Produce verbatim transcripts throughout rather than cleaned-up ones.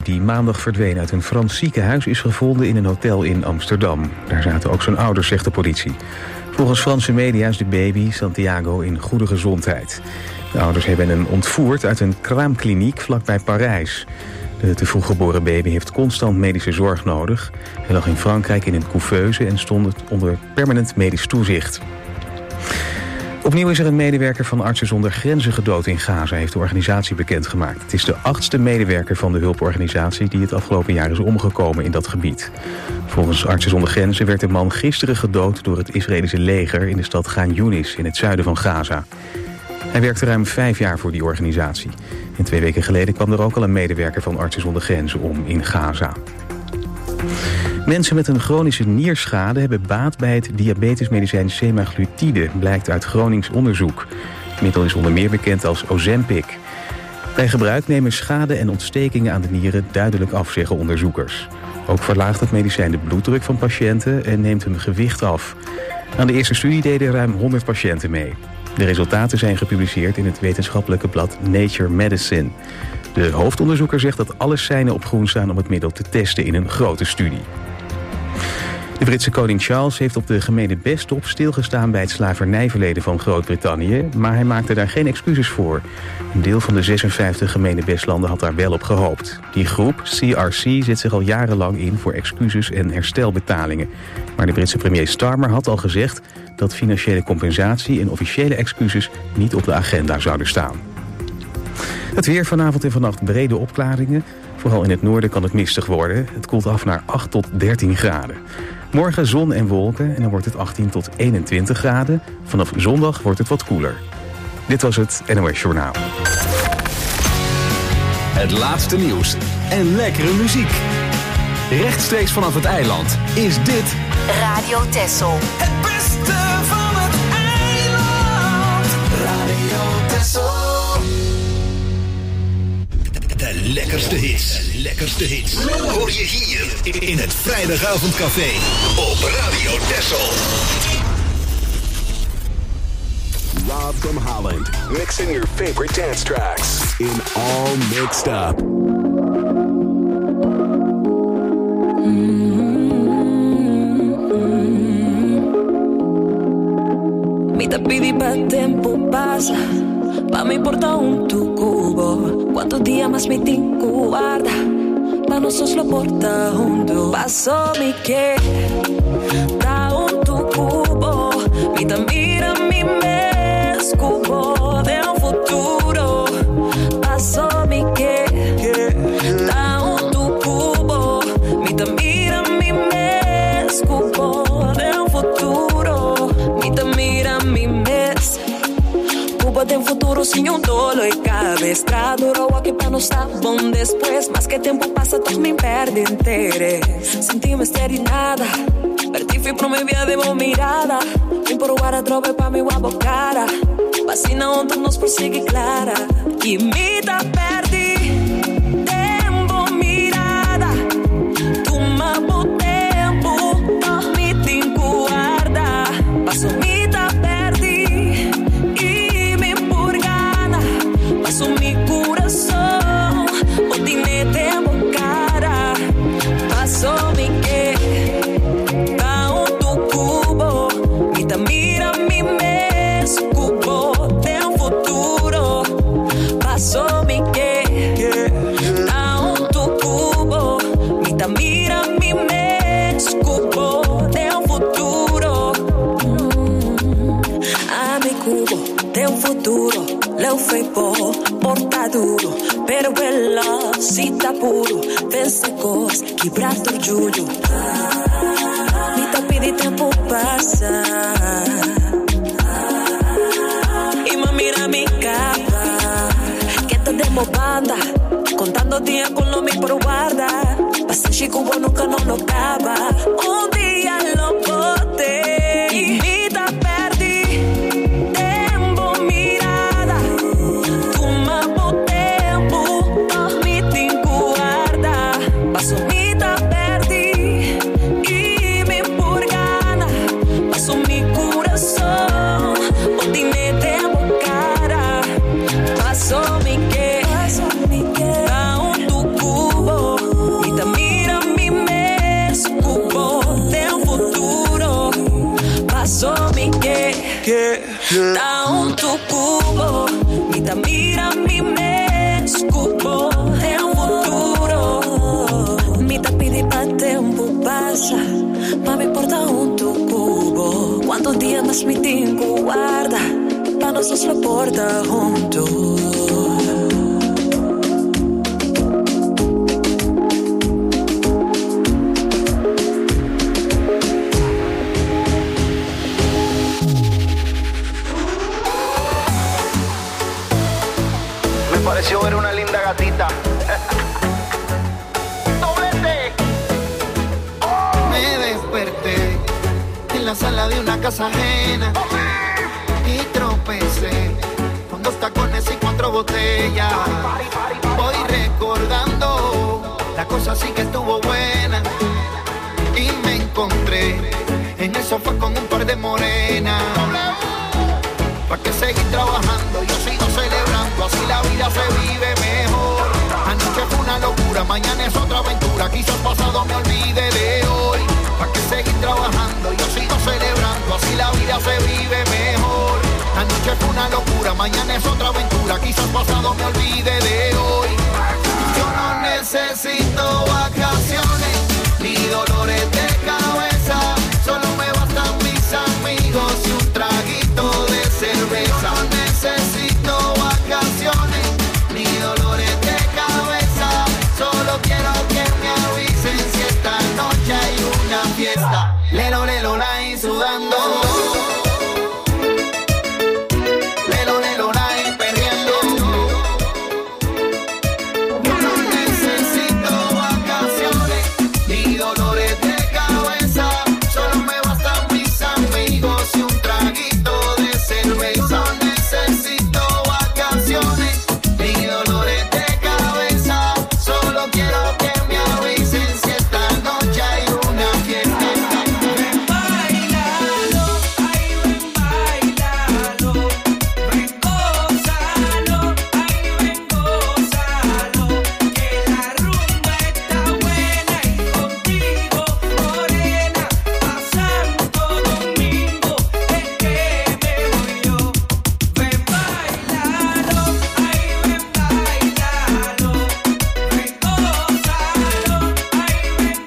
die maandag verdween uit een Frans ziekenhuis is gevonden in een hotel in Amsterdam. Daar zaten ook zijn ouders, zegt de politie. Volgens Franse media is de baby, Santiago, in goede gezondheid. De ouders hebben hem ontvoerd uit een kraamkliniek vlakbij Parijs. De te vroeg geboren baby heeft constant medische zorg nodig. Hij lag in Frankrijk in een couveuse en stond onder permanent medisch toezicht. Opnieuw is er een medewerker van Artsen zonder Grenzen gedood in Gaza, heeft de organisatie bekendgemaakt. Het is de achtste medewerker van de hulporganisatie die het afgelopen jaar is omgekomen in dat gebied. Volgens Artsen zonder Grenzen werd de man gisteren gedood door het Israëlische leger in de stad Gaan Yunis in het zuiden van Gaza. Hij werkte ruim vijf jaar voor die organisatie. En twee weken geleden kwam er ook al een medewerker van Artsen zonder Grenzen om in Gaza. Mensen met een chronische nierschade hebben baat bij het diabetesmedicijn semaglutide, blijkt uit Gronings onderzoek. Het middel is onder meer bekend als Ozempic. Bij gebruik nemen schade en ontstekingen aan de nieren duidelijk af, zeggen onderzoekers. Ook verlaagt het medicijn de bloeddruk van patiënten en neemt hun gewicht af. Aan de eerste studie deden ruim honderd patiënten mee. De resultaten zijn gepubliceerd in het wetenschappelijke blad Nature Medicine. De hoofdonderzoeker zegt dat alle seinen op groen staan om het middel te testen in een grote studie. De Britse koning Charles heeft op de gemene besttop stilgestaan bij het slavernijverleden van Groot-Brittannië, maar hij maakte daar geen excuses voor. Een deel van de zesenvijftig gemene bestlanden had daar wel op gehoopt. Die groep, C R C, zet zich al jarenlang in voor excuses en herstelbetalingen. Maar de Britse premier Starmer had al gezegd dat financiële compensatie en officiële excuses niet op de agenda zouden staan. Het weer vanavond en vannacht brede opklaringen. Vooral in het noorden kan het mistig worden. Het koelt af naar acht tot dertien graden. Morgen zon en wolken en dan wordt het achttien tot eenentwintig graden. Vanaf zondag wordt het wat koeler. Dit was het N O S Journaal. Het laatste nieuws en lekkere muziek. Rechtstreeks vanaf het eiland is dit Radio Texel. Het beste van het eiland. Radio Texel. De lekkerste hits, de lekkerste hits. Hoor je hier in het Vrijdagavondcafé op Radio Texel. Rob from Holland, mixing your favorite dance tracks in All Mixed Up. Mi tapidi pa' tempo pasa, pa' me importa un tu cubo. Cuántos días más mi tinco guarda, pa' nosotros lo porta hundo. Paso mi que, da un tu cubo. Mi mira mi me escubo de un futuro. Paso mi que, da un tu cubo. Mi mira mi me escubo de un futuro. Mi mira mi mes. Cubo de un futuro sin un dolo y cabe. Estraduro que para no estar bom después. Más que tempo passa, tu me perde interés. Sem ti mistério e nada. Per ti fui pro mi via devo mirada. Vim por guarda trove pa mi guabo cara. Vacina onde nos persegue clara. E me da perdi. Tempo mirada. Tu ma bo tempo. Mi tinco guarda. Passo mi da perdi. E me por gana. Passo mi coração. O dine tempo cara. Passo mi que. Da un tu cubo. Mi ta mira mi me escubo. De un futuro. Passo mi que. Da un tu cubo. Mi ta mira mi me escubo. De un futuro. A mi cubo. De un futuro. Leu foi po, porta duro, pero velocita puro, vence cos, quebrar orgulho. Mi te pedi tempo passa, e ma mira mi capa, que te demo banda, contando días con lo mi por guarda, pasa chico bo nunca no lo acaba, un día lo boté, y mi te perdi. Passo mi ta perdi e me por gana. Passo mi coração, o dine tempo cara. Passo mi que, da un tu cubo. Está un tu cubo, mira, mira, mi me escupo en un futuro. Mita pide pa' tempo passa, ma me porta un tu cubo. Quantos dias mais me tenho guarda, pa nós nos porta juntos. Pareció ver una linda gatita. ¡Doblete! Oh. Me desperté en la sala de una casa ajena y tropecé con dos tacones y cuatro botellas. Voy recordando, la cosa sí que estuvo buena y me encontré en el sofá con un par de morenas. Pa' que seguir trabajando, yo sigo celebrando, así la vida se vive mejor. Anoche fue una locura, mañana es otra aventura, quizás pasado me olvide de hoy. Pa' que seguir trabajando, yo sigo celebrando, así la vida se vive mejor. Anoche fue una locura, mañana es otra aventura, quizás pasado me olvide de hoy. Yo no necesito vacaciones, ni dolores de cabeza, solo me bastan mis amigos y un traguito de cerveza. No necesito vacaciones, ni dolores de cabeza, solo quiero que me avisen si esta noche hay una fiesta. Lelo, lelo, la y sudando. Lelo, lelo, la y perdiendo. Yo no necesito vacaciones, ni dolores de cabeza, solo me bastan mis amigos y un traguito de cerveza. No necesito vacaciones, ni dolores de cabeza, solo quiero que me avisen si esta noche hay una fiesta. Ven, bailalo, ay, ven, bailalo, ven, gózalo, ay, ven, gózalo, que la rumba está buena y contigo, morena, a Santo Domingo es que me voy yo. Ven, bailalo, ay, ven, bailalo, ven, gózalo, ay, ven,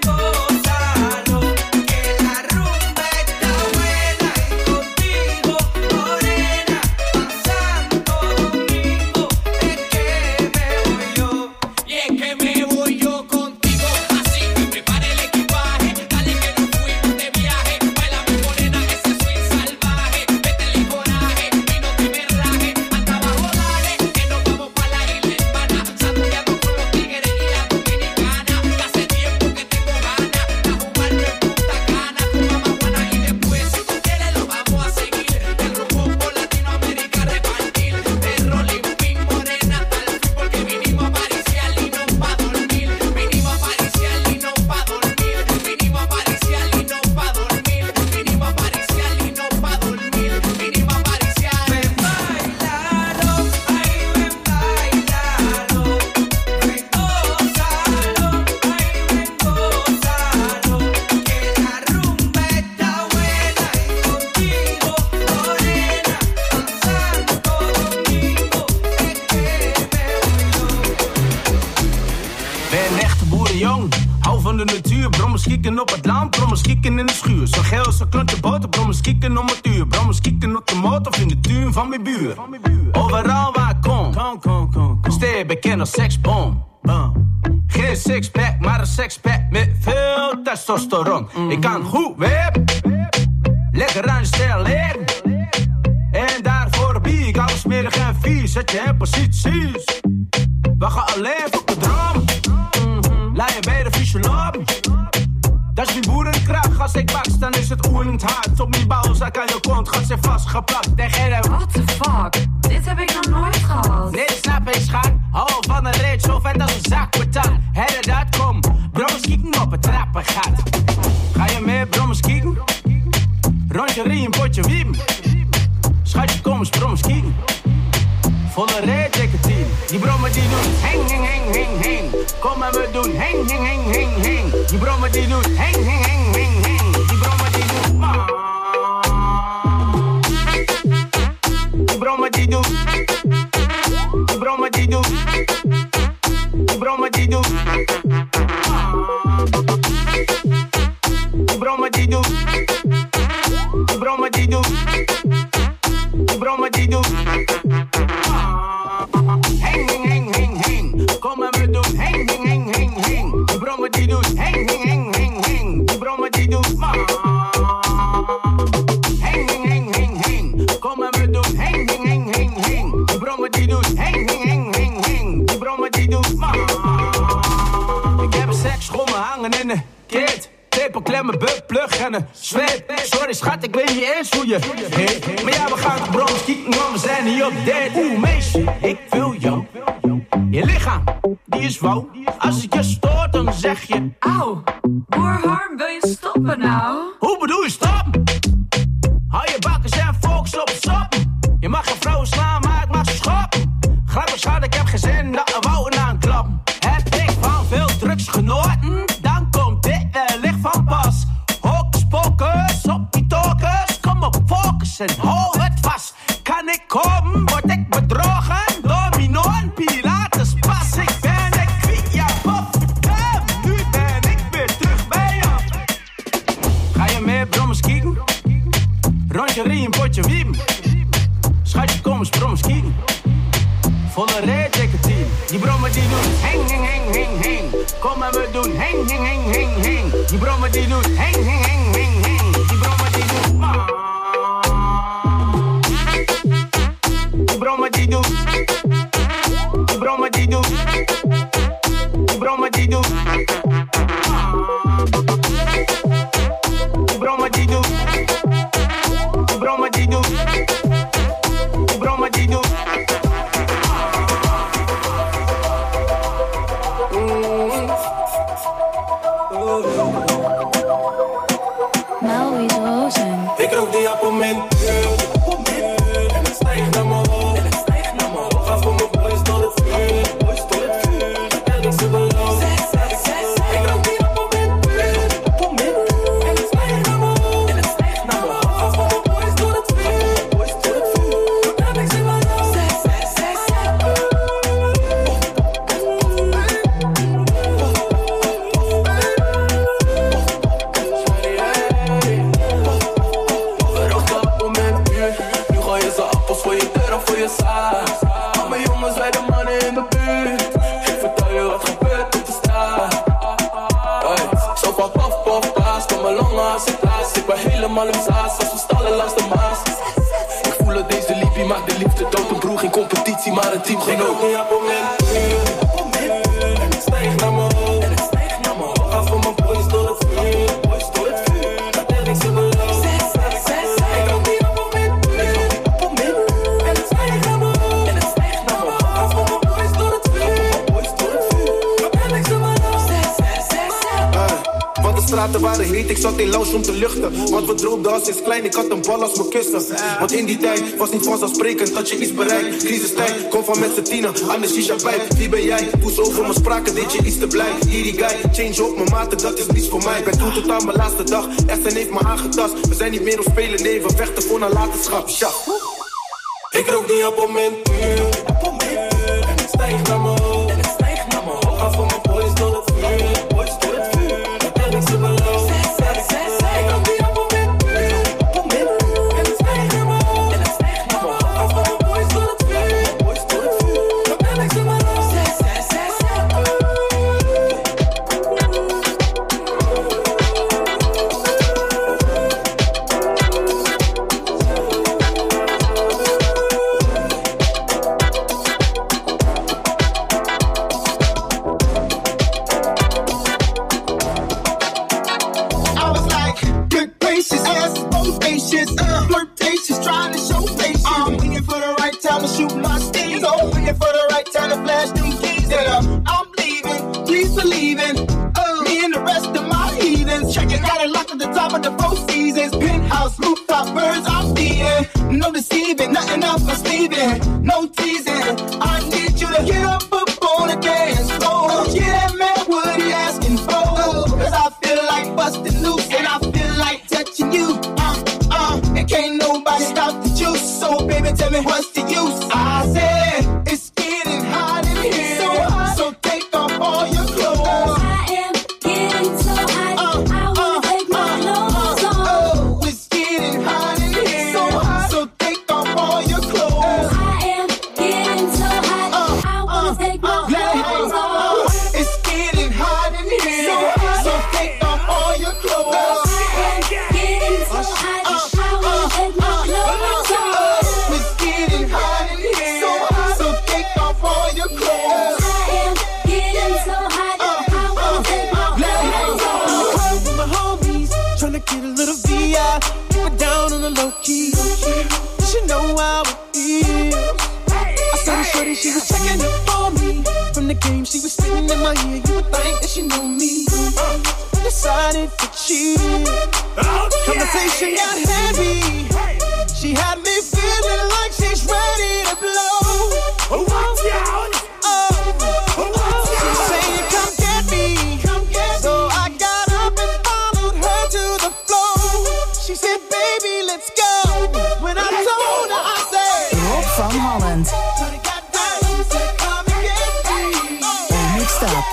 gózalo, que la rumba está buena y contigo, morena, a Santo Domingo es que me voy yo. Y es que me voy yo contigo, así que prepare el equipaje, dale que nos fuimos de viaje, baila mi morena ese swing salvaje, métele coraje y no te me raje, anda abajo dale, que nos vamos pa' la isla hispana, saboreando con los tigres y la dominicana, que hace tiempo que tengo ganas, a jugarlo en Punta Cana, con mamá Juana y después si tú quieres lo vamos a seguir, el rumbo por Latinoamérica repartir, de rolling pin morena hasta el fútbol que vinimos a pariciar y no pa' dormir, vinimos a pariciar y no pa' dormir, vinimos a pariciar y no pa' dormir, vinimos a pariciar y no pa' dormir, vinimos a pariciar. Ven, bailalo, ay, ven, bailalo, ven, gózalo, ay, ven, gózalo, que la rumba está buena y contigo, morena, a Santo Domingo es que me voy yo. Ben echte boerenjong, hou van de natuur. Brommers kieken op het land, brommers kieken in de schuur. Zo geel als een klontje boter, brommers kieken om het uur. Brommers kieken op de motor of in de tuin van mijn buur. Overal waar ik kom, steeds bekend als seksbom. Geen sixpack, maar een sexpack met veel testosteron. Ik kan goed web, lekker aan de stijl leven. En daarvoor bied ik alles smerig en vies. Zet je in posities, we gaan alleen voor de droom. Laat je bij de vieze lopen. Dat is mijn boerenkracht. Als ik baks, dan is het oerend hard. Op mijn balzak aan je kont gaat ze vastgeplakt. Tegen de... What the fuck? Dit heb ik nog nooit gehad. Nee, snap ik, schat. Hou van een reet zo vet als een zak patat. Herre dat, kom. Brommers kieken op het trappengat. Ga je mee, brommers kieken? Rondje riem, potje wiem. Schatje, kom eens, brommers kieken. Volle reet, dikke team. Die brommen die doen heng, heng, heng, heng, heng. Kom maar we doen heng, heng, heng, heng, heng. Die brommen die doen heng, heng, heng, heng, heng. Die brommen die doen ma. Die bromma die doet. Die bromma die doet. Die bromma die doet. Heng, heng, heng, heng, heng. Kom en we doen. Heng, heng, heng, heng, heng. Die bromma die doet. Heng, heng, heng, heng, heng. Die bromma die doet. Heng, heng, heng, heng, heng. Kom en we doen. Heng, heng, heng, heng, heng. Die bromma die doet. Heng, heng, heng, heng, heng. Die bromma die doet. Ik heb een seksschommel hangen in de kit. Tape, klemmen, bup, plug en een zweep. Sorry schat, ik weet niet eens hoe je heet. Maar ja, we gaan de brons kieken, want we zijn hier op date. Oeh meisje, ik wil jou. Je lichaam, die is wauw. Als ik je stoort, dan zeg je auw. Boer Harm, wil je stoppen nou? Hoe bedoel je stoppen? Hou je bakkers en focus op het stoppen. Je mag geen vrouwen slaan, maar ik mag ze schoppen. Grappig schat, ik heb geen zin dat we wouden aanklappen. Heb ik van veel drugs genoten? Dan komt dit wellicht van pas. Hocus pocus op die tokens. Kom op, focus en hou het vast. Kan ik komen, word ik bedrogen? Domino en Pilates pas. Ik ben de kwiet, ja pop. Nu ben ik weer terug bij jou. Ga je mee brommers kieken? Rondje riem, potje wiepen. Schatje, kom eens brommers kieken. Volle red, dikke team. Die bromma die doet heng, heng, heng, heng, heng. Kom en we doen heng, heng, heng, heng, heng. Die bromma die doet heng, heng, heng, heng, heng. Die bromma die doet ma. Die bromma die doet. Die bromma die doet. Die bromma die doet. Die bromma die doet. Die bromma die doet. Die bromma die doet. Ik rook die appelmint en het stijgt naar mijn hoofd. Ga voor mijn boys door het vuur. En ik zie beloofd. Ik rook die appelmint en het stijgt naar mijn hoofd. Ga voor mijn boys door het vuur. En ik zie beloofd. Voor je deur of voor je zaak. Al mijn jongens zijn de mannen in de buurt. Ik vertel je wat gebeurt op de straat. Hey, zo van paf, paf, paas. Van mijn longen als ik blaas. Ik ben helemaal in zaas als we stallen langs de Maas. Ik voel dat deze liefie maakt de liefde dood. Een broer, geen competitie, maar een teamgenoot. Ik op en ik stijg naar mijn hoofd. Ga voor mijn boys door het vuur. En ik zie mijn loop. Straten waren heet, ik zat in lounge om te luchten. Want we droomden als sinds klein, ik had een bal als mijn kussen. Want in die tijd was niet vanzelfsprekend dat je iets bereikt. Crisistijd, kom van met z'n tienen, aan de shisha bij. Wie ben jij? Hoe ze over me spraken, deed je iets te blij. Hier die guy, change op mijn maten, dat is niets voor mij. Ben toen tot aan mijn laatste dag, S N heeft me aangetast. We zijn niet meer op spelen, nee, we vechten voor nalatenschap. Ja. Ik rook die appelmint en ik stijg naar mijn hoofd. Ga voor mijn boys door het vuur. En ik zie mijn loop. Ik rook die appelmint en ik stijg naar mijn hoofd. Ga voor mijn boys door het vuur. En ik zie mijn loop. No teasing, I need you to get up, up on the dance floor. Yeah, that man, what he asking for? Cause I feel like busting loose and I feel like touching you. Uh, uh, and can't nobody stop the juice. So baby, tell me what's the use? I said, it's getting hot in here. So hot, so take off all your clothes. it down on the low key. You should know how it feels. I saw the shorty, she was checking up on me. From the game, she was spitting in my ear. You would think that she knew me. Decided to cheat. Conversation got heavy. She had me feeling like she's ready to blow. Oh, watch out! She's saying, come get me. So I got up and followed her to the floor. She said, baby, let's go. When I told her, I said, Rob van Holland. All mixed up.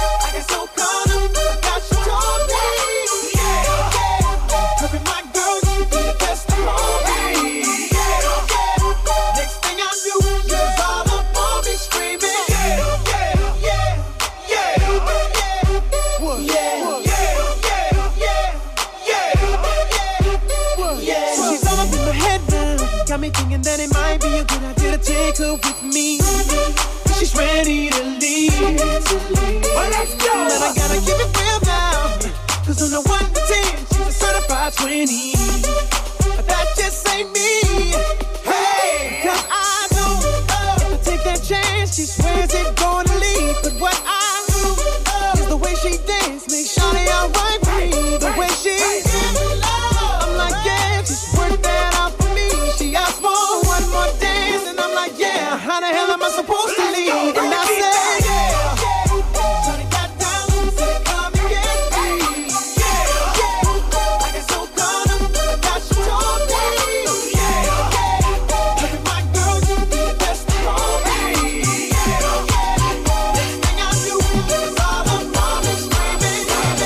Got me thinking that it might be a good idea to take her with me. She's ready to leave. Well, let's go. But I gotta keep it real now. Cause on the one to ten, she's a certified twenty. But that just ain't me. Hey, cause I know if I take that chance, she swears it's gonna leave. But what I know is the way she dance makes Shawty alright with me. The way she dance, I'm like, yeah, just work that out. She asked for one more dance, and I'm like, yeah, how the hell am I supposed to leave? And I said, yeah. Shawty got down, said, come and get me. Yeah, yeah. I get so caught up, that she told me. Yeah, yeah. Look at my girl, you be the best for me. Yeah, yeah. Next thing I knew, it was all up on me screaming.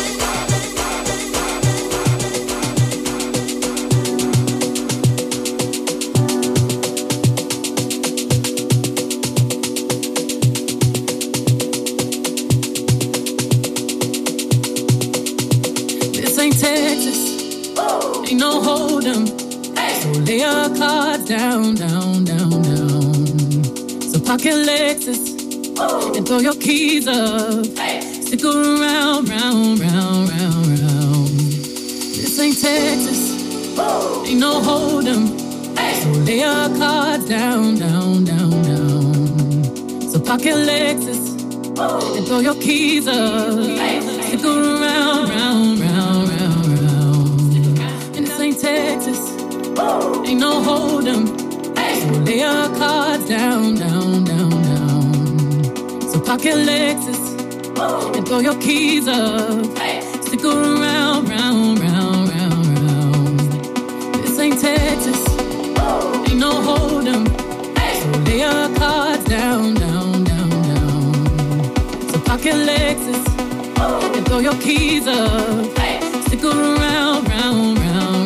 Ain't no hold 'em. Hey. So lay your cards down, down, down, down. So pocket Lexus Ooh. And throw your keys up. Hey. Stick around, round, round, round, round. This ain't Texas. Ooh. Ain't no hold 'em. Hey. So lay your cards down, down, down, down. So pocket Lexus Ooh. And throw your keys up. Hey. Stick around, round, round, round. Texas, Ooh. Ain't no hold 'em. Hey. So lay your cards down, down, down, down. So pocket Lexus Ooh. And throw your keys up. Hey. Stick around, round, round, round, round. This ain't Texas, Ooh. Ain't no hold 'em. Hey. So lay your cards down, down, down, down. So pocket Lexus Ooh. And throw your keys up. Hey. Stick around, round, round, round.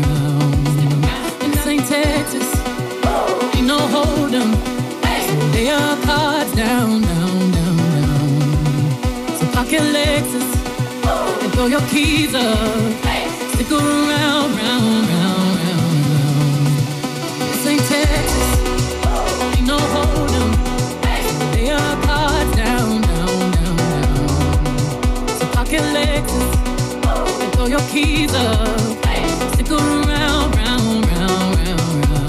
Texas, Ooh. Ain't no hold 'em. Hey. So lay your cards down, down, down, down. So pocket Lexus Ooh. And throw your keys up. Hey. Stick around, round, round, round, round. This ain't Texas, Ooh. Ain't no hold 'em. Hey. So lay your cards down, down, down, down. So pocket Lexus Ooh. And throw your keys up. Hey. Stick around, round, round, round.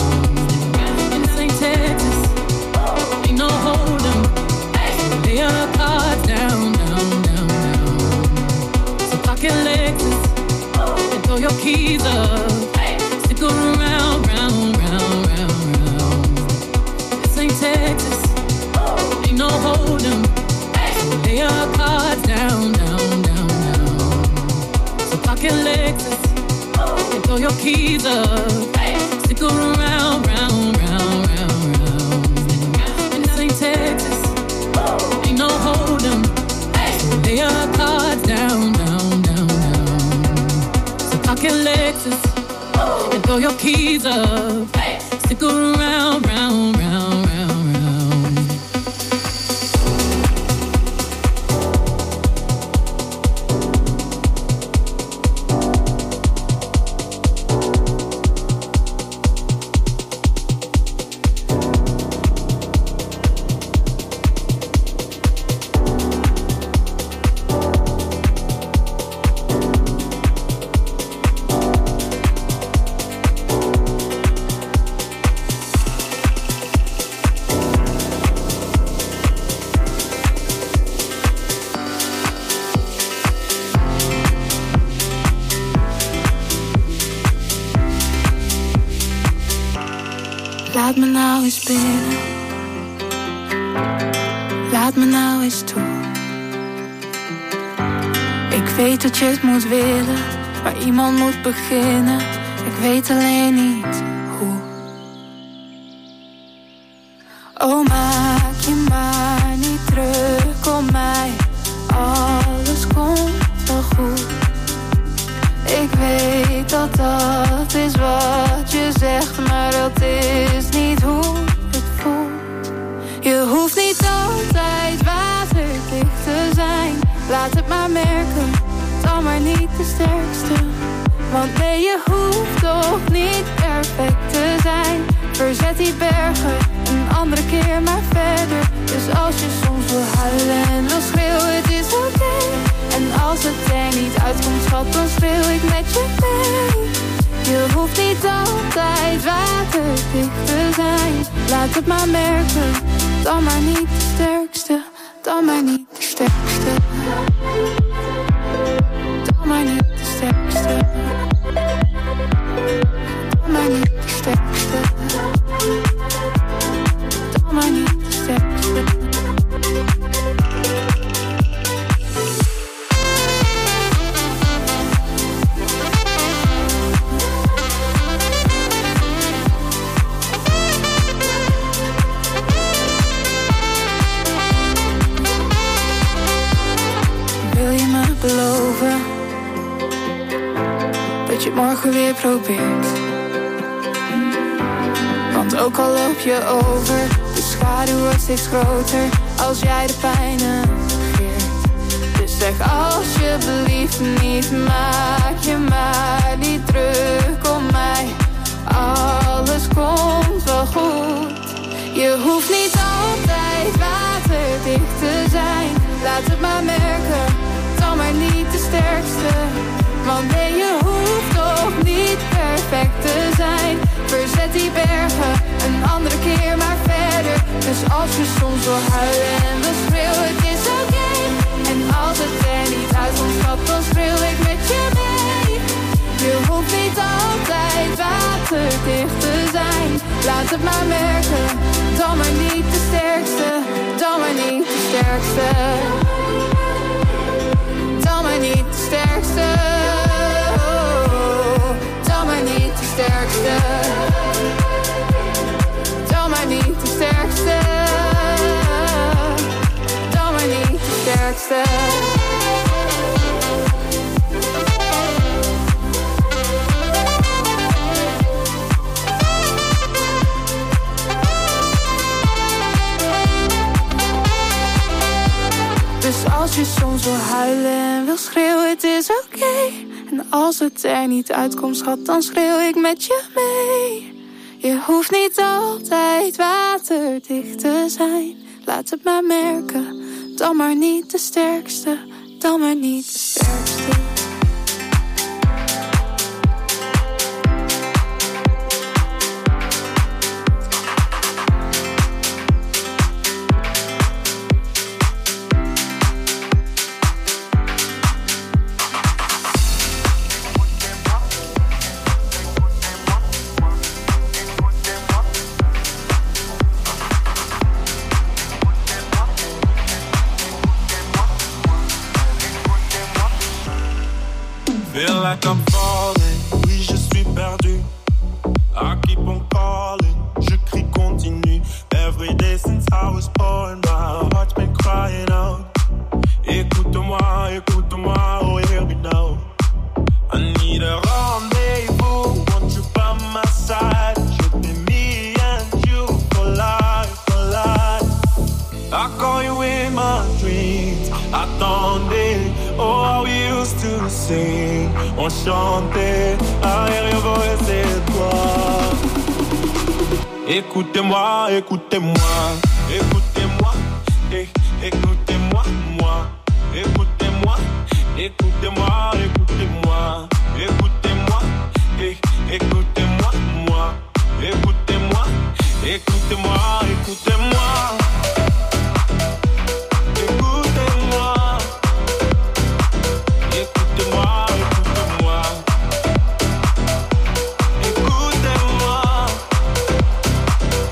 Texas, Ooh. Ain't no hold 'em. Hey. So lay your cards down, down, down, down. So pocket Lexus Ooh. And throw your keys up. Hey. Stick around, round, round, round, round. This ain't Texas, Ooh. Ain't no hold 'em. Hey. So lay your cards down, down, down, down. So pocket Lexus Ooh. And throw your keys up. Hey. Stick around, round, round, round, round. And this ain't Texas, Ooh. Ain't no hold 'em. Hey. So lay your cards down, down, down, down. So pocket Lexus Ooh. And throw your keys up. Hey. Stick around, round, round, round, round. Laat me nou eens binnen. Laat me nou eens toe. Ik weet dat je het moet willen, maar iemand moet beginnen. Ik weet alleen niet hoe. Oh, maak je maar niet druk om mij. Alles komt wel goed. Ik weet dat dat is wat je zegt, maar dat is niet hoe het voelt. Je hoeft niet altijd waterdicht te zijn. Laat het maar merken, dan maar niet de sterkste. Want nee, je hoeft toch niet perfect te zijn. Verzet die bergen, een andere keer maar verder. Dus als je soms wil huilen en wil schreeuwen, het is oké. Okay. En als het er niet uitkomt, schat, dan schreeuw ik met je mee. Je hoeft niet altijd waterdicht te zijn. Laat het maar merken, dan maar niet de sterkste. Dan maar niet de sterkste. Dan maar niet de sterkste. Dan maar niet de sterkste. Dan maar niet de sterkste. Beloven dat je het morgen weer probeert. Want ook al loop je over, de schaduw wordt steeds groter als jij de pijn negeert. Dus zeg alsjeblieft niet, maak je maar niet druk om mij. Alles komt wel goed. Je hoeft niet altijd waterdicht te zijn. Laat het maar merken, dan maar niet de sterkste. Want nee, je hoeft toch niet perfect te zijn. Verzet die bergen, een andere keer maar verder. Dus als je soms wil huilen en wil schreeuwen, het is oké. Okay. En als het er niet uitkomt, schat, dan schreeuw ik met je mee. Je hoeft niet altijd waterdicht te zijn. Laat het maar merken, dan maar niet de sterkste. Dan maar niet de sterkste. Dan maar niet de sterkste. Dan maar niet de sterkste. Dan maar niet de sterkste. Dan maar niet de sterkste. Dus als je soms wil huilen en wil schreeuwen, het is oké. Okay. En als het er niet uitkomt, schat, dan schreeuw ik met je mee. Je hoeft niet altijd waterdicht te zijn. Laat het maar merken, dan maar niet de sterkste. Dan maar niet de sterkste. Feel like I'm falling, oui je suis perdu. I keep on calling, je crie continue. Every day since I was born, my heart's been crying out. Écoute-moi, écoute-moi, oh hear me now. I need a rendezvous, want you by my side. Should be me and you for life, for life. I call you in my dreams, attendez. Oh, how we used to sing, on chantait, arrière c'est toi. Écoutez-moi, écoutez-moi, écoutez-moi, eh, écoutez-moi, moi, écoutez-moi, écoutez-moi, écoutez-moi, écoutez-moi, eh, écoutez-moi, moi, écoutez-moi, écoutez-moi, écoutez-moi. Écoutez-moi,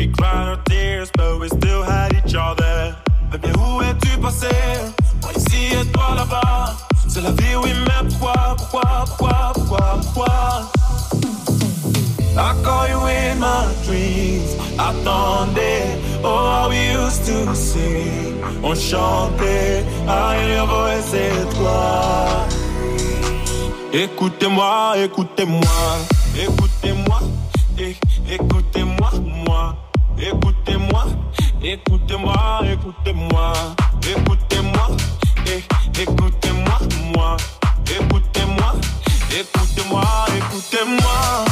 We cried our tears, but we still had each other. Baby, où es-tu passé? Moi ici et toi là-bas. C'est la vie, oui, mais pourquoi, pourquoi, pourquoi, pourquoi, pourquoi? I call you in my dreams. Attendez, oh how we used to sing. On chantait, I hear your voice, c'est toi. Écoutez-moi, écoutez-moi, écoutez-moi, é- écoutez-moi, moi. Écoutez-moi, écoutez-moi, écoutez-moi, écoutez-moi, é- écoutez-moi, moi. Écoutez-moi, écoutez-moi, écoutez-moi.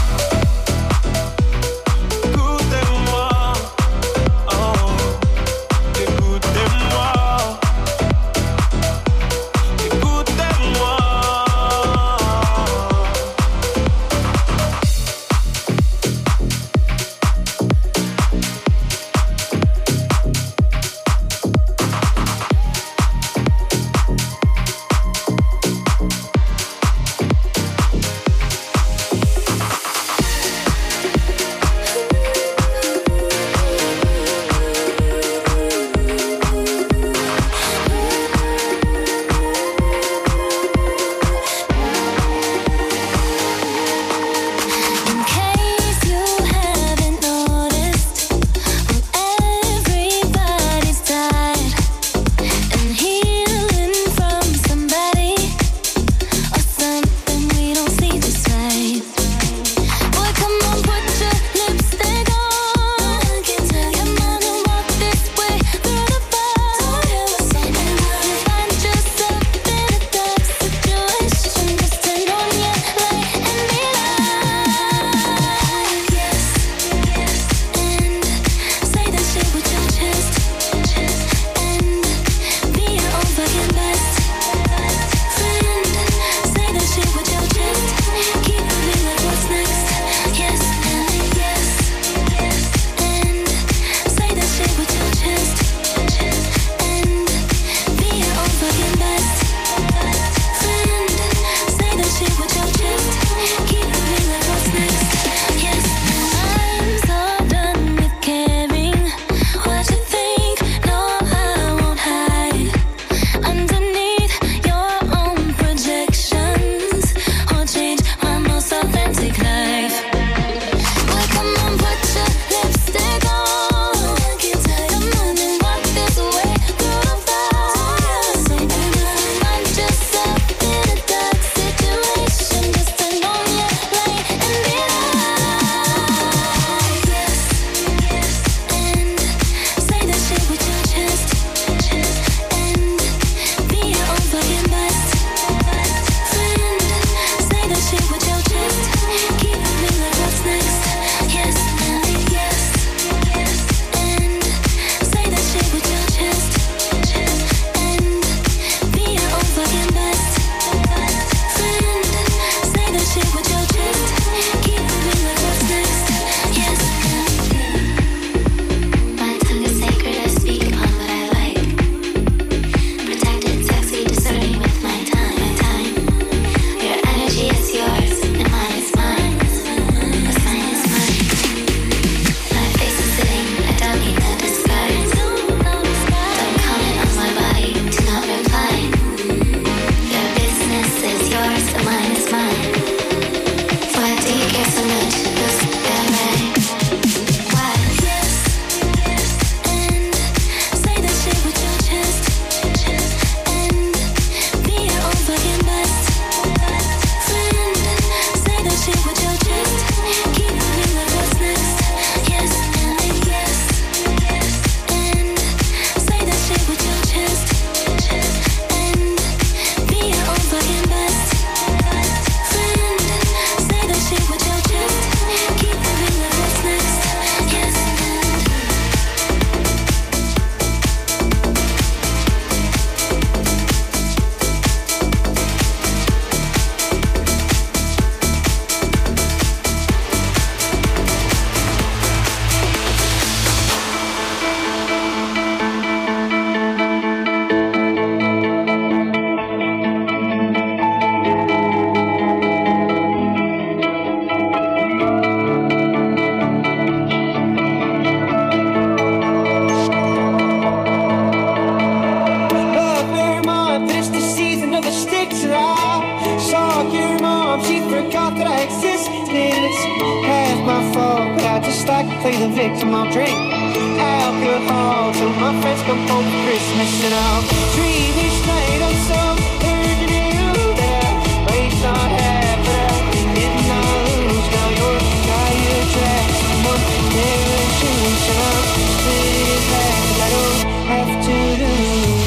victim. I'll drink alcohol till my friends come home for Christmas, and I'll dream each night of some version of you that I might not have, but I did not lose. Now you're tired tracks and one pair of shoes, and I'll split it back. I don't have to lose.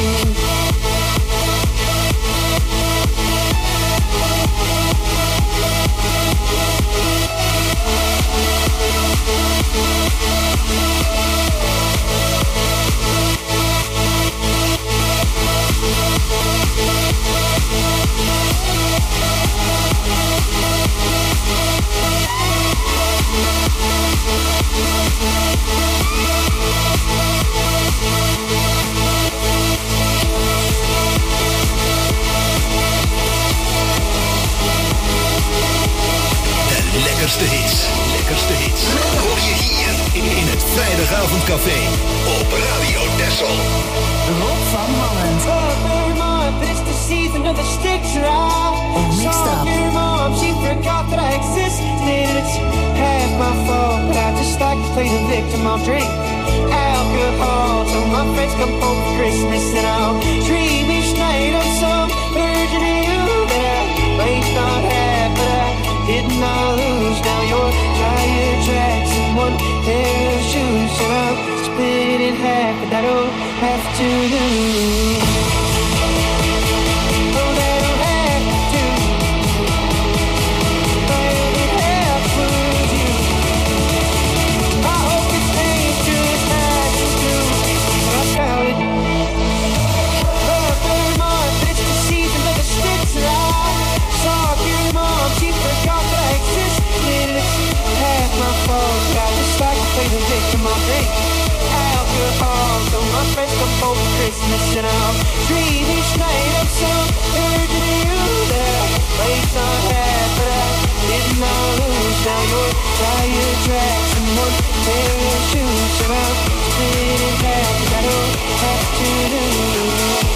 Lekkerste hits, lekkerste hits. Hoor je hier in het Vrijdagavondcafé op Radio Texel. Rob van Holland. It's the season of the sticks around. Saw your mom, she forgot that I existed. It's half my fault, but I just like to play the victim. I'll drink alcohol till my friends come home for Christmas, and I'll dream each night of some version of you that I might not have, but I did not lose. Now you're tired tracks and one pair of shoes, and I'll split it in half, but I don't have to lose. Christmas, and I'll dream each night of some version of you that I might not have, but I did not lose. Now you're tired tracks and one pair of shoes, and I'll split it back, but I don't have to lose.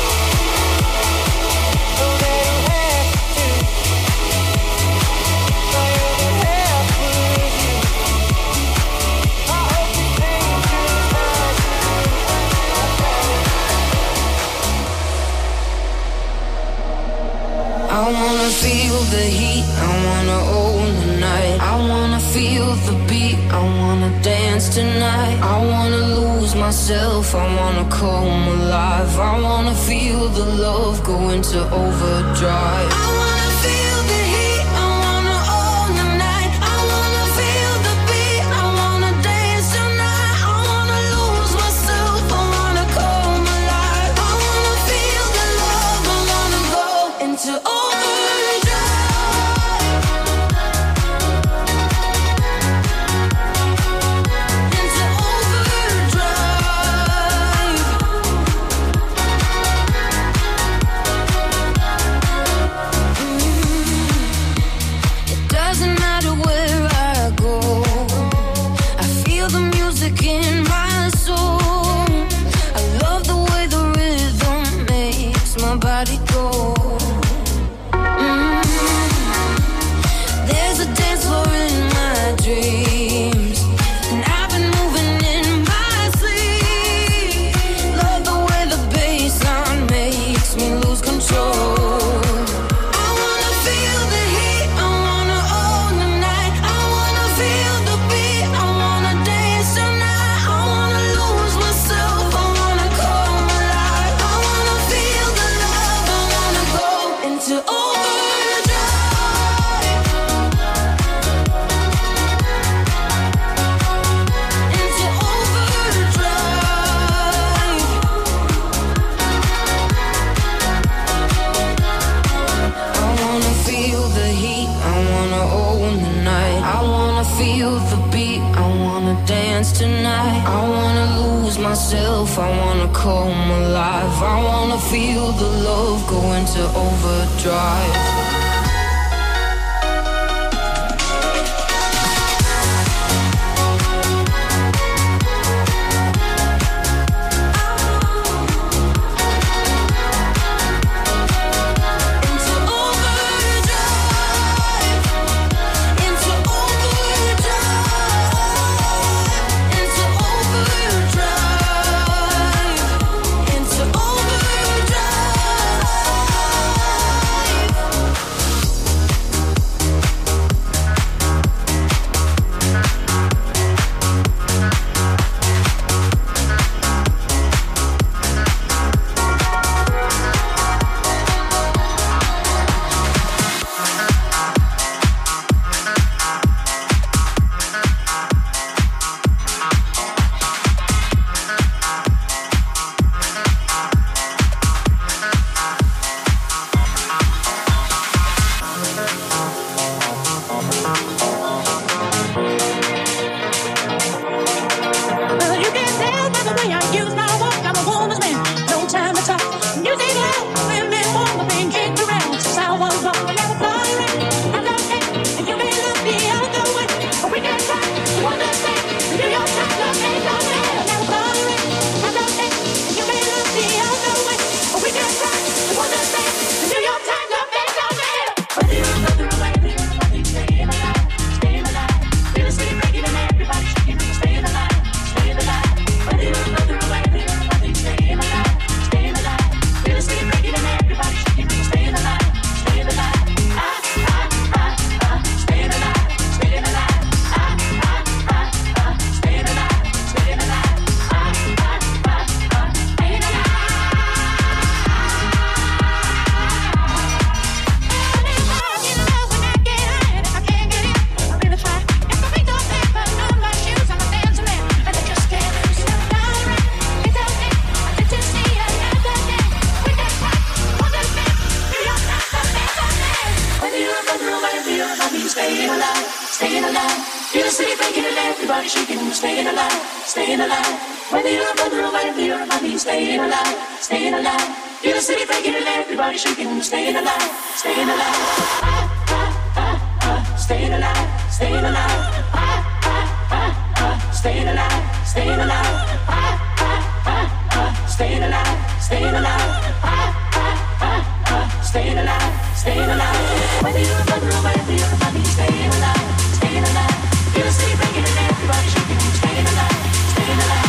I wanna feel the heat, I wanna own the night. I wanna feel the beat, I wanna dance tonight. I wanna lose myself, I wanna come alive. I wanna feel the love go into overdrive. I wanna feel the heat, I wanna own the night. I wanna feel the beat, I wanna dance tonight. I wanna lose myself, I wanna come alive. I wanna feel the love, I wanna go into overdrive. Body go. Mm. There's a dance floor in my dreams, and I've been moving in my sleep. Love the way the bassline makes me lose control. I wanna feel the heat, I wanna own the night. I wanna feel the beat, I wanna dance tonight. I wanna lose myself, I wanna come alive. I wanna feel the into overdrive, into overdrive. I wanna feel the heat, I wanna own the night. I wanna feel the beat, I wanna dance tonight. I wanna lose myself, I wanna come alive. I wanna feel the love go into overdrive. Into overdrive, into staying alive. Whether you're a brother or whether you're a mommy, staying alive, staying alive. Feel the city breaking and everybody shaking, staying alive, staying alive. Ah, ah, ah, ah, staying alive, staying alive. Ah, ah, ah, ah, staying alive, staying alive. Ah, ah, ah, ah, staying alive, staying alive. Ah, ah, ah, ah, staying alive, staying alive. Whether you're a brother or whether you're a mommy, staying alive, staying alive. Feel the city breaking and everybody shaking, staying alive, staying alive.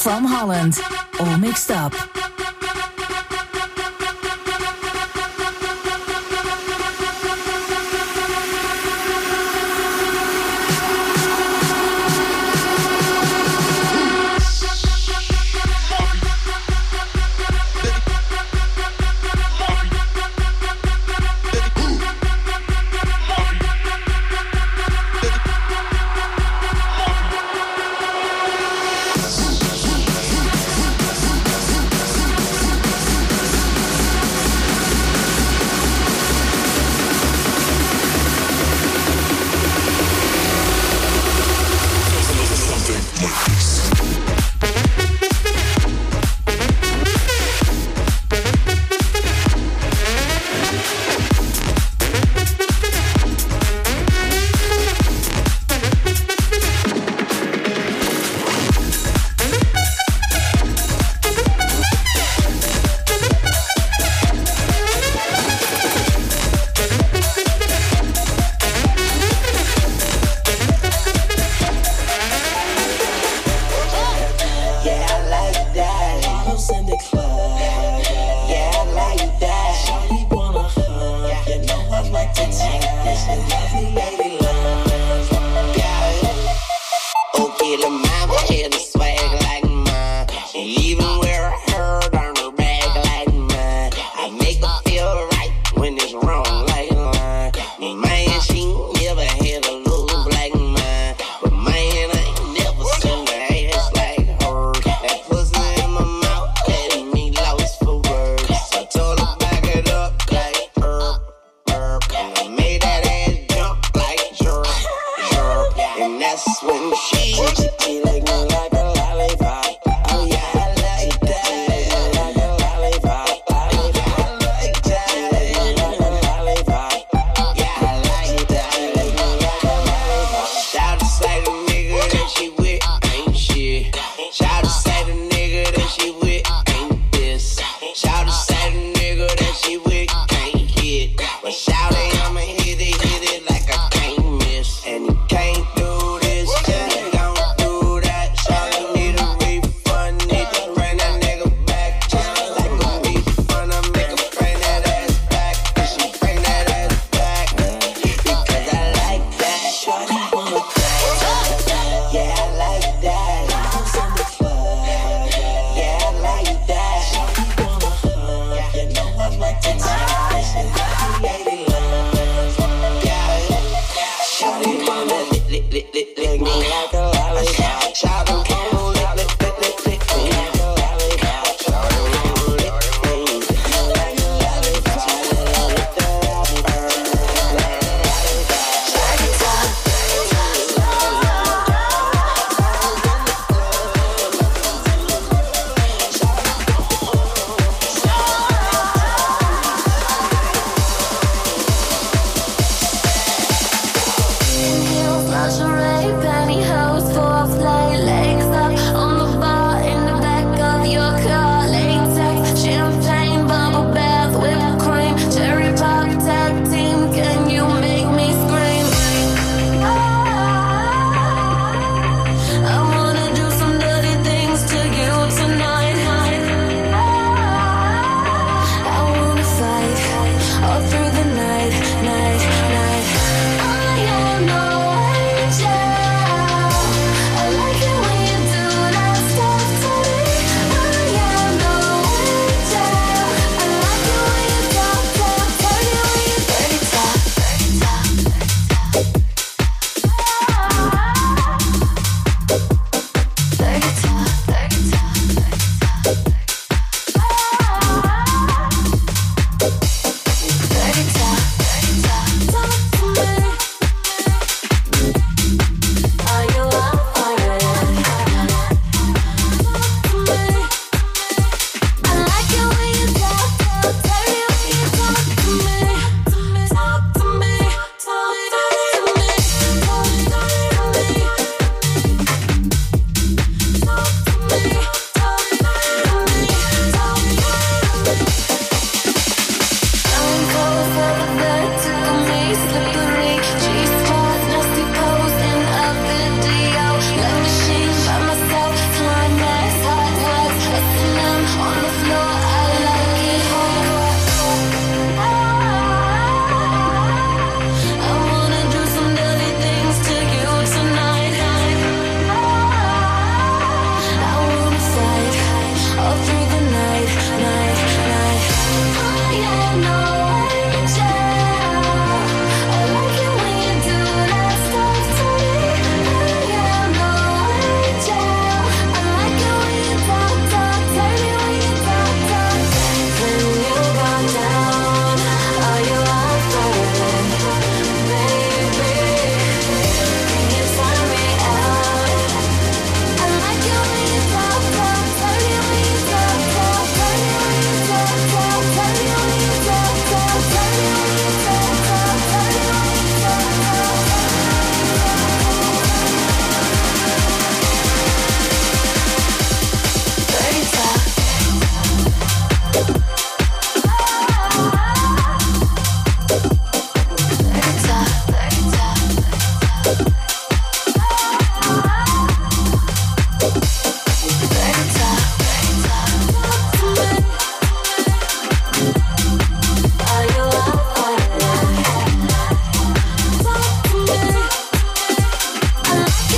From Holland, all mixed up. Hit it like I can't miss, and he can't do this, just don't do that.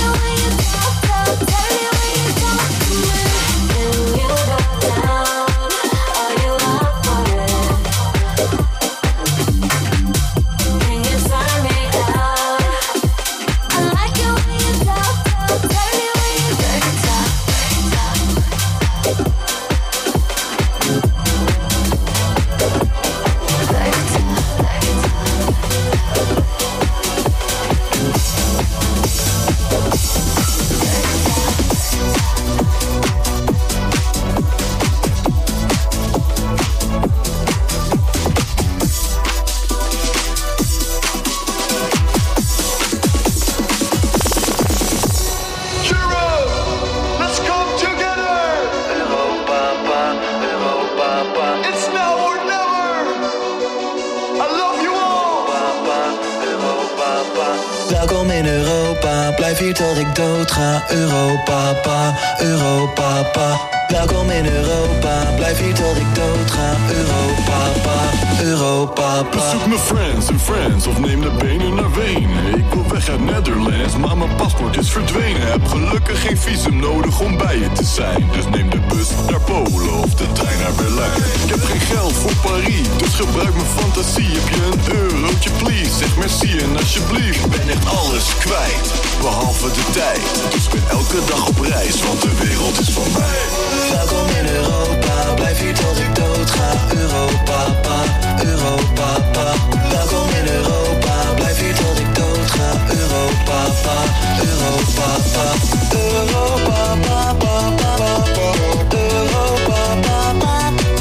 Welkom in Europa, blijf hier tot ik dood ga. Europa, pa, Europa, pa. Welkom in Europa, blijf hier tot ik dood ga. Europa, pa, Europa, pa. Bezoek mijn friends en friends of neem de benen naar Wenen. Ik wil weg uit Netherlands, maar mijn paspoort is verdwenen. Heb gelukkig geen visum nodig om bij je te zijn. Dus neem de bus naar Polen of de trein naar Berlijn. Ik heb geen geld voor Parijs, dus gebruik mijn fantasie. Heb je een eurotje please, zeg merci en alsjeblieft. Ik ben echt alles kwijt, behalve de tijd. Dus ik ben elke dag op reis, want de wereld is van mij. Welkom in Europa, blijf hier tot ik dood ga. Europa, pa, Europa, pa. Welkom in Europa, blijf hier tot ik dood ga. Europa, pa, Europa, pa. Europa, pa, pa, pa, pa, pa. Europa, pa, pa.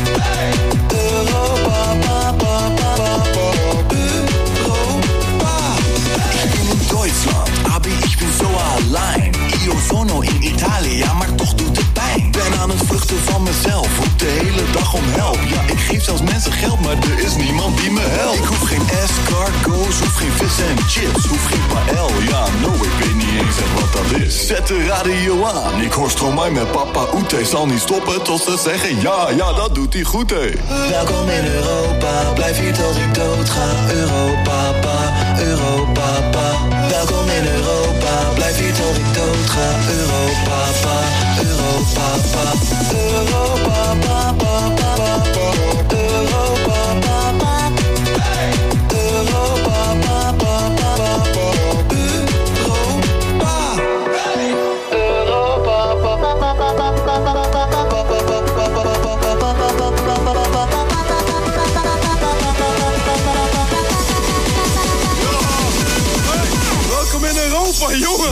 Europa, pa, pa, pa, pa, pa. Europa. Ich bin in Deutschland, aber ich bin so allein. Io sono in Italië, maar toch doet het pijn. Ben aan het vluchten van mezelf, roep de hele dag om help. Ja, ik geef zelfs mensen geld, maar er is niemand die me helpt. Ik hoef geen escargots, hoef geen vis en chips, hoef geen paël. Ja, no, ik weet niet eens echt wat dat is. Zet de radio aan, ik hoor Stromae met Papa Oete. Zal niet stoppen tot ze zeggen ja, ja, dat doet hij goed, hé. Welkom in Europa, blijf hier tot ik dood ga. Europa, pa, Europa, pa. Welkom in Europa, blijf hier tot ik dood ga. Europa, pa, Europa, pa. Europa, pa, pa, pa, pa, pa. Europa, pa, pa. Europa, pa, pa, pa, pa, pa. Europa, pa, pa, pa, pa, pa, pa, pa, Welkom in Europa, jongen!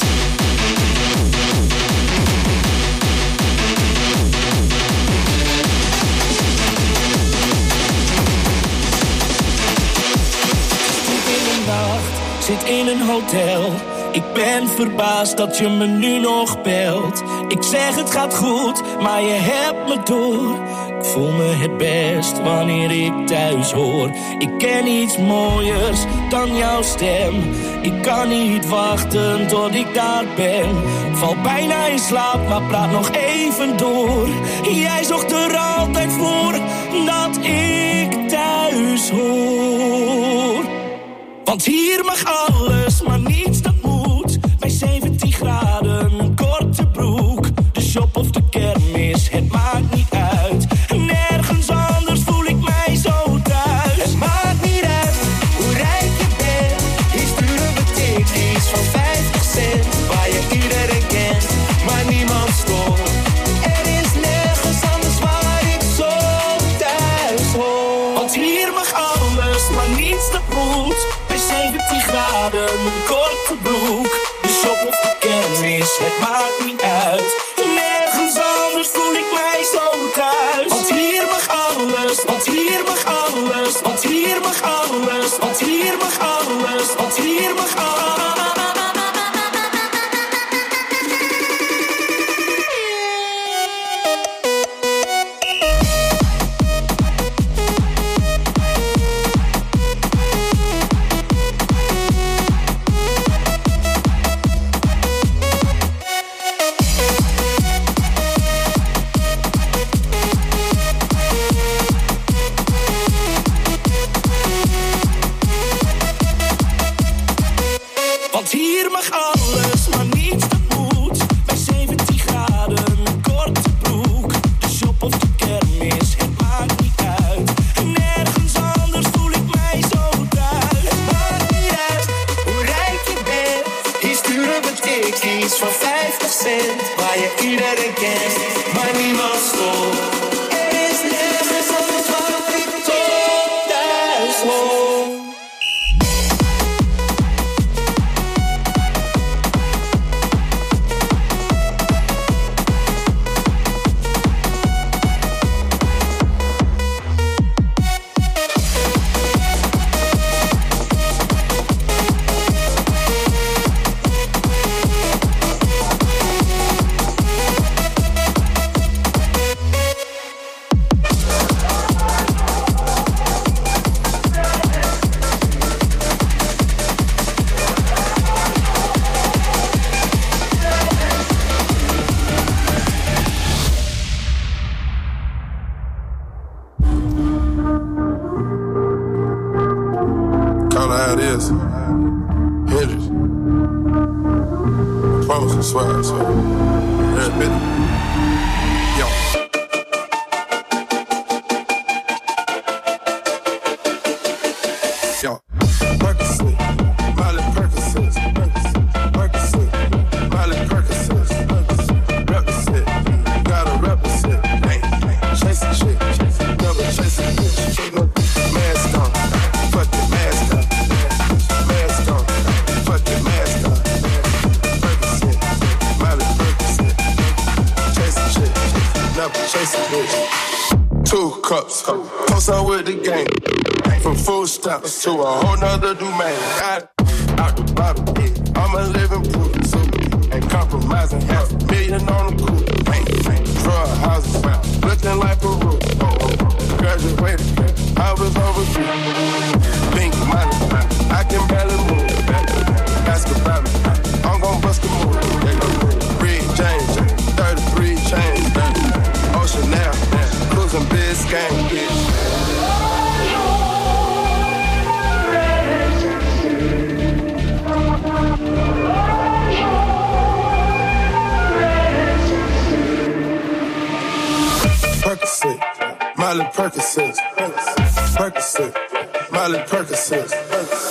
Zit in een hotel. Ik ben verbaasd dat je me nu nog belt. Ik zeg het gaat goed, maar je hebt me door. Ik voel me het best wanneer ik thuis hoor. Ik ken iets mooiers dan jouw stem. Ik kan niet wachten tot ik daar ben. Val bijna in slaap, maar praat nog even door. Jij zorgt er altijd voor dat ik thuis hoor. Want hier mag alles, maar niets dat moet. Bij zeventien graden, een korte broek. De shop of de kermis, het maakt niet uit. Nergens anders voel ik mij zo thuis. Het maakt niet uit hoe rijk je bent. Hier sturen we tikkies van vijftig cent. Waar je iedereen kent, maar niemand stoort. Er is nergens anders waar ik zo thuis hoor. Want hier mag alles, maar niets dat moet. zeventien graden, een korte broek. De shop of de kermis, het maakt niet uit. Nergens anders voel ik mij zo thuis. Want hier mag alles, want hier mag alles. Want hier mag alles, want hier mag alles. Want hier mag alles. Iets van vijftig cent, waar je iedereen kent, maar niemand stopt. Er is nergens anders wat ik tot thuis hoor. Swear, swear. There's a bit. Yo. Yo. Percocet, Miley Percocet, Percocet, Miley Percocet, Percocet, gotta represent. Hey, chasing shit, never chasing bitch. Mask on, fuck the mask on, mask on, fuck the mask on. Chasing bitch. Two cups, post out with the game. From food stamps to a whole nother domain. Got out the bottle, yeah. I'm a living proof. So ain't compromising, half a million on the coupe. Drug houses, looking like a roof. Graduated, I was overdue. Pink money, I can barely move. Ask about me, I'm gon' bust a move. Reed James, thirty-three chains. Ocean now, cruising Biscayne, bitch. Percocet, Miley Percocet, Percocet, Miley Percocet,